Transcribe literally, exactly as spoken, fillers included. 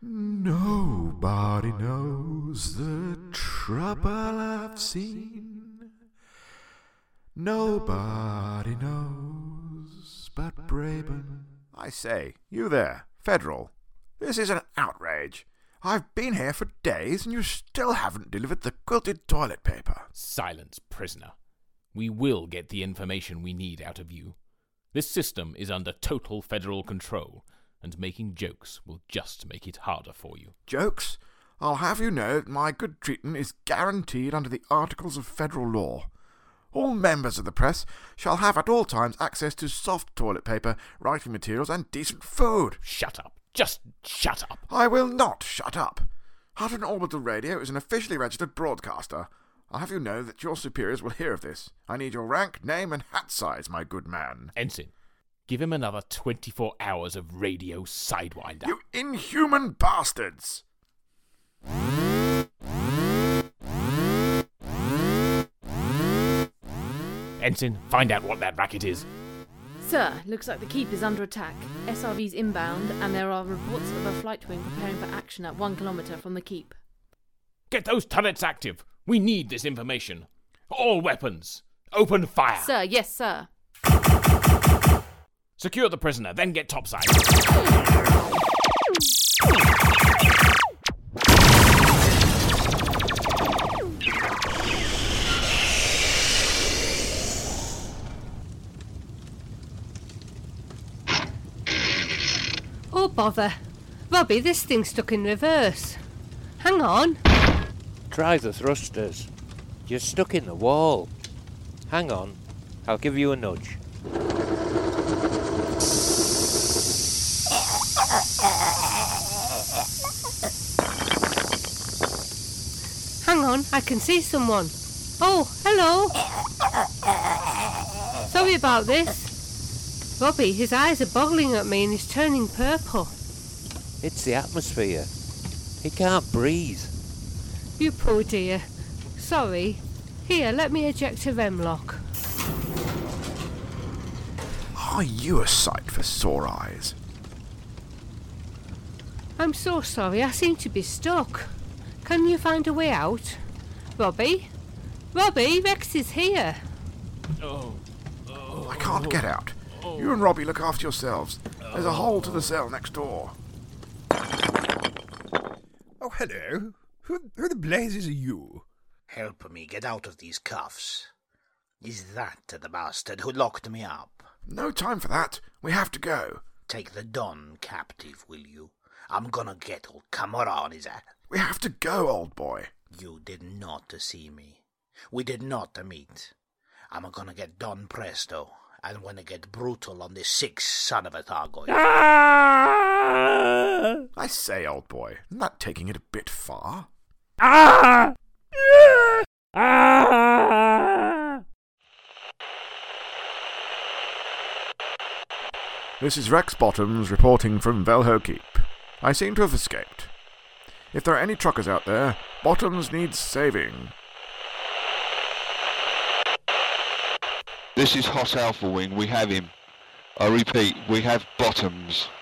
Nobody knows the trouble I've seen. Nobody knows but Braben. I say, you there, Federal. This is an outrage. I've been here for days and you still haven't delivered the quilted toilet paper. Silence, prisoner. We will get the information we need out of you. This system is under total federal control, and making jokes will just make it harder for you. Jokes? I'll have you know that my good treatment is guaranteed under the Articles of Federal Law. All members of the press shall have at all times access to soft toilet paper, writing materials, and decent food. Shut up. Just shut up. I will not shut up. Hutton Orbital Radio is an officially registered broadcaster. I'll have you know that your superiors will hear of this. I need your rank, name, and hat size, my good man. Ensign, give him another twenty-four hours of radio sidewinder. You inhuman bastards! Ensign, find out what that racket is. Sir, looks like the keep is under attack. S R V's inbound, and there are reports of a flight wing preparing for action at one kilometre from the keep. Get those turrets active. We need this information. All weapons, open fire. Sir, yes, sir. Secure the prisoner, then get topside. Oh, bother. Robbie, this thing's stuck in reverse. Hang on. Try the thrusters. You're stuck in the wall. Hang on. I'll give you a nudge. Hang on, I can see someone. Oh, hello. Sorry about this. Robbie, his eyes are boggling at me and he's turning purple. It's the atmosphere. He can't breathe. You poor dear. Sorry. Here, let me eject a rem lock. Are you a sight for sore eyes? I'm so sorry, I seem to be stuck. Can you find a way out? Robbie? Robbie, Rex is here. Oh, oh, I can't get out. You and Robbie look after yourselves. There's a hole to the cell next door. Oh, hello. Who, who the blazes are you? Help me get out of these cuffs. Is that the bastard who locked me up? No time for that. We have to go. Take the Don captive, will you? I'm gonna get old Camorra on his ass. We have to go, old boy. You did not see me. We did not meet. I'm gonna get Don Presto. I'm gonna get brutal on this sick son of a Thargoid. Ah! I say, old boy, isn't that taking it a bit far? Ah! Ah! This is Rex Bottoms reporting from Velho Keep. I seem to have escaped. If there are any truckers out there, Bottoms needs saving. This is Hot Alpha Wing. We have him. I repeat, we have Bottoms.